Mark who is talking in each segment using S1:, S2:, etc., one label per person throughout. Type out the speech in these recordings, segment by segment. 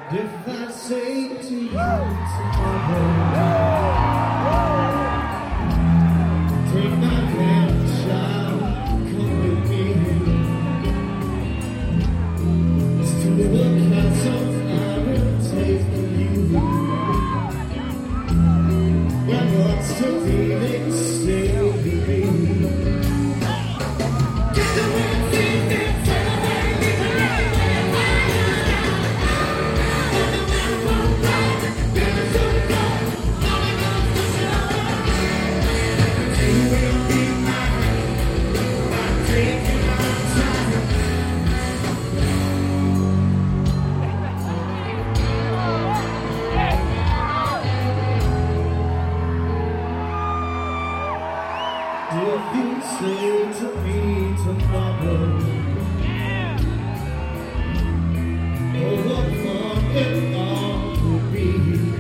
S1: If I say to you tomorrow, take my hand, child, come with me. It's to the castle I will take you. When what's the feeling, stay with me. If you say to me tomorrow, oh, what fun it all will be,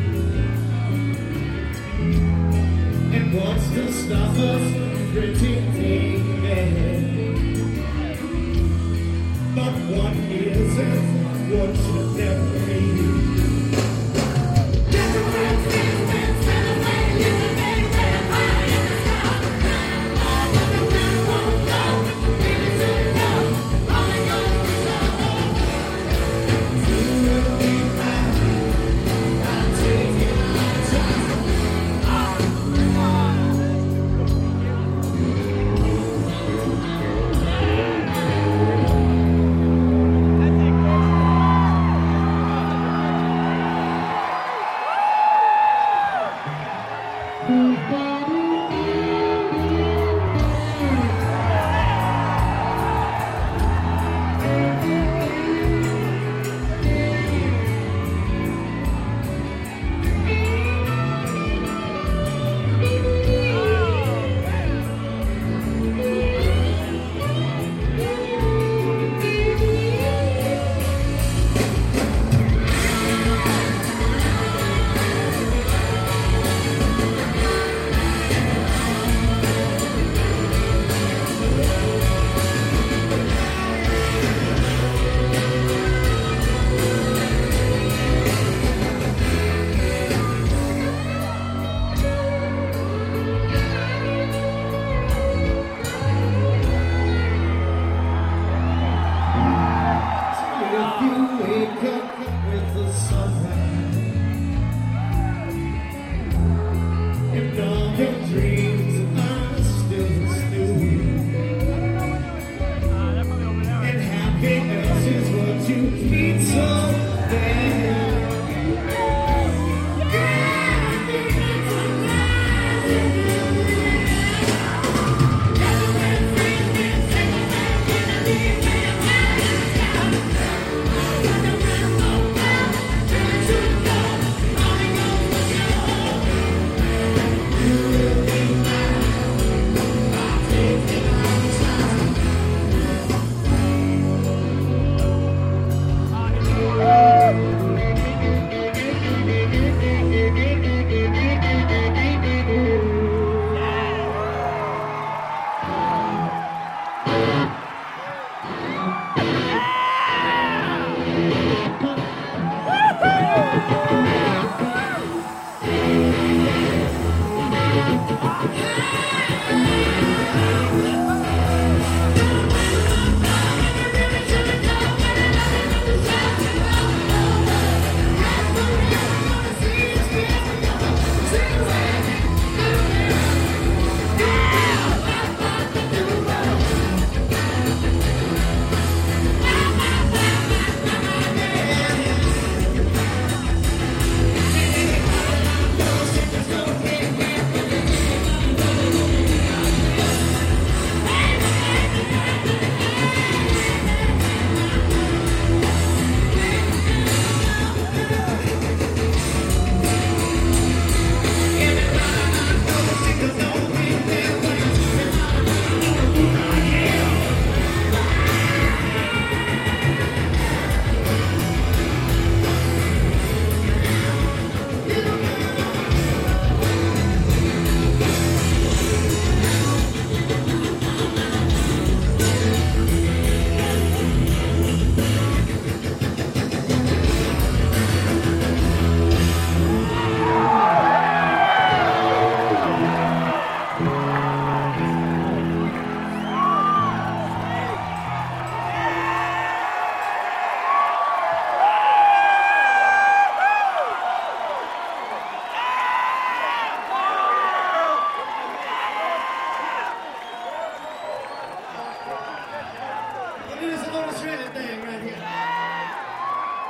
S1: and what's to stop us pretending that? But what isn't, what should never be. If you wake up with the sun